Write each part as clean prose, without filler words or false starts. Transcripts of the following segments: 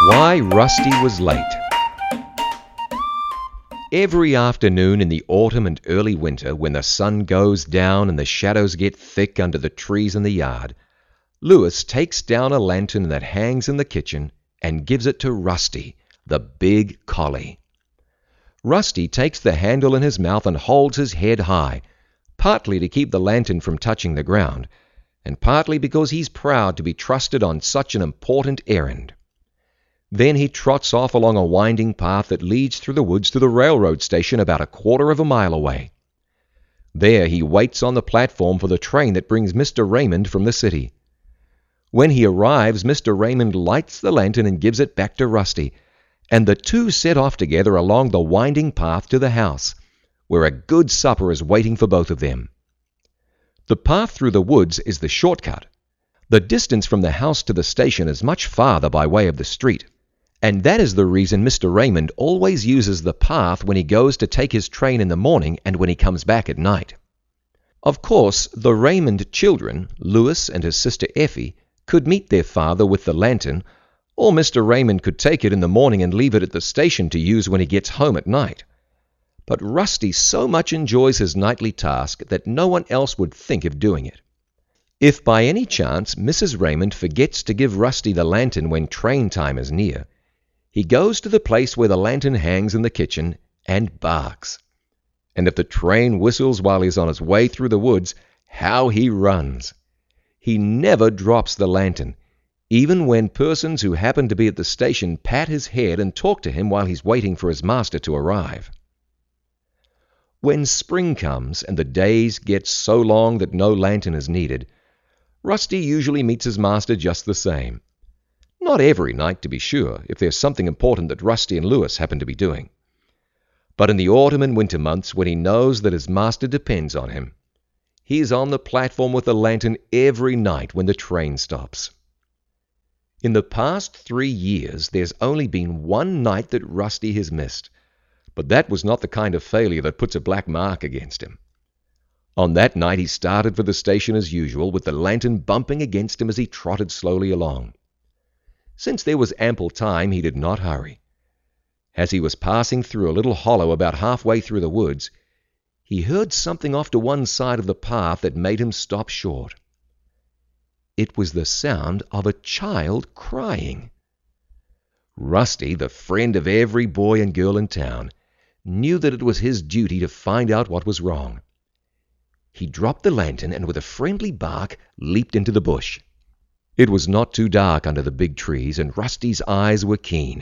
Why Rusty was late. Every afternoon in the autumn and early winter, when the sun goes down and the shadows get thick under the trees in the yard, Louis takes down a lantern that hangs in the kitchen and gives it to Rusty, the big collie. Rusty takes the handle in his mouth and holds his head high, partly to keep the lantern from touching the ground, and partly because he's proud to be trusted on such an important errand. Then he trots off along a winding path that leads through the woods to the railroad station about a quarter of a mile away. There he waits on the platform for the train that brings Mr. Raymond from the city. When he arrives, Mr. Raymond lights the lantern and gives it back to Rusty, and the two set off together along the winding path to the house, where a good supper is waiting for both of them. The path through the woods is the shortcut. The distance from the house to the station is much farther by way of the street, and that is the reason Mr. Raymond always uses the path when he goes to take his train in the morning and when he comes back at night. Of course, the Raymond children, Louis and his sister Effie, could meet their father with the lantern, or Mr. Raymond could take it in the morning and leave it at the station to use when he gets home at night. But Rusty so much enjoys his nightly task that no one else would think of doing it. If by any chance Mrs. Raymond forgets to give Rusty the lantern when train time is near, he goes to the place where the lantern hangs in the kitchen and barks. And if the train whistles while he's on his way through the woods, how he runs! He never drops the lantern, even when persons who happen to be at the station pat his head and talk to him while he's waiting for his master to arrive. When spring comes and the days get so long that no lantern is needed, Rusty usually meets his master just the same. Not every night, to be sure, if there's something important that Rusty and Louis happen to be doing. But in the autumn and winter months, when he knows that his master depends on him, he's on the platform with the lantern every night when the train stops. In the past 3 years, there's only been one night that Rusty has missed, but that was not the kind of failure that puts a black mark against him. On that night he started for the station as usual, with the lantern bumping against him as he trotted slowly along. Since there was ample time, he did not hurry. As he was passing through a little hollow about halfway through the woods, he heard something off to one side of the path that made him stop short. It was the sound of a child crying. Rusty, the friend of every boy and girl in town, knew that it was his duty to find out what was wrong. He dropped the lantern and with a friendly bark leaped into the bush. It was not too dark under the big trees, and Rusty's eyes were keen.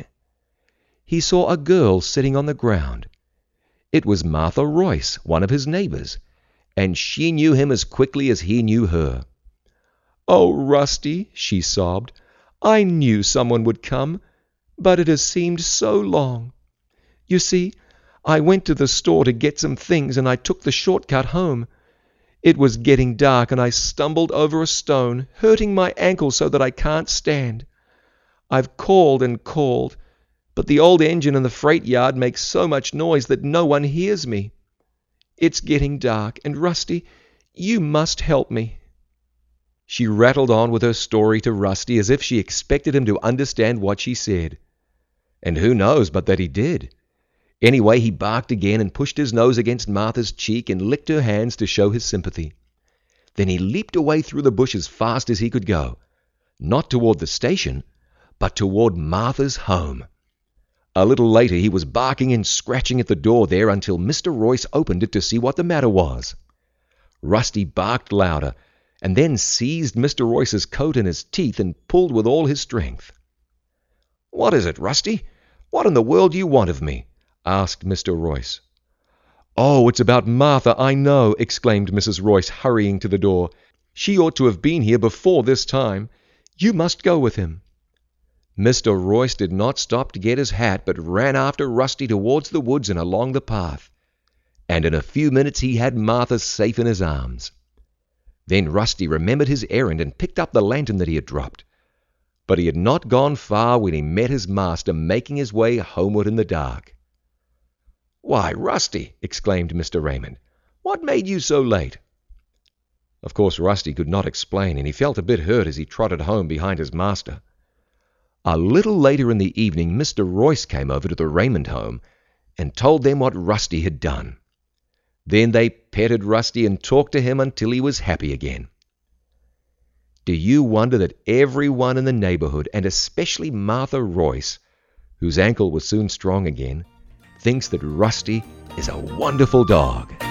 He saw a girl sitting on the ground. It was Martha Royce, one of his neighbors, and she knew him as quickly as he knew her. "Oh, Rusty," she sobbed, "I knew someone would come, but it has seemed so long. You see, I went to the store to get some things, and I took the shortcut home. It was getting dark, and I stumbled over a stone, hurting my ankle so that I can't stand. I've called and called, but the old engine in the freight yard makes so much noise that no one hears me. It's getting dark, and Rusty, you must help me." She rattled on with her story to Rusty as if she expected him to understand what she said. And who knows but that he did. Anyway, he barked again and pushed his nose against Martha's cheek and licked her hands to show his sympathy. Then he leaped away through the bush as fast as he could go, not toward the station, but toward Martha's home. A little later he was barking and scratching at the door there until Mr. Royce opened it to see what the matter was. Rusty barked louder, and then seized Mr. Royce's coat in his teeth and pulled with all his strength. "What is it, Rusty? What in the world do you want of me?" asked Mr. Royce. "Oh, it's about Martha, I know," exclaimed Mrs. Royce, hurrying to the door. "She ought to have been here before this time. You must go with him." Mr. Royce did not stop to get his hat, but ran after Rusty towards the woods and along the path, and in a few minutes he had Martha safe in his arms. Then Rusty remembered his errand and picked up the lantern that he had dropped. But he had not gone far when he met his master making his way homeward in the dark. "Why, Rusty," exclaimed Mr. Raymond, "what made you so late?" Of course Rusty could not explain, and he felt a bit hurt as he trotted home behind his master. A little later in the evening Mr. Royce came over to the Raymond home and told them what Rusty had done. Then they petted Rusty and talked to him until he was happy again. Do you wonder that everyone in the neighborhood, and especially Martha Royce, whose ankle was soon strong again, thinks that Rusty is a wonderful dog?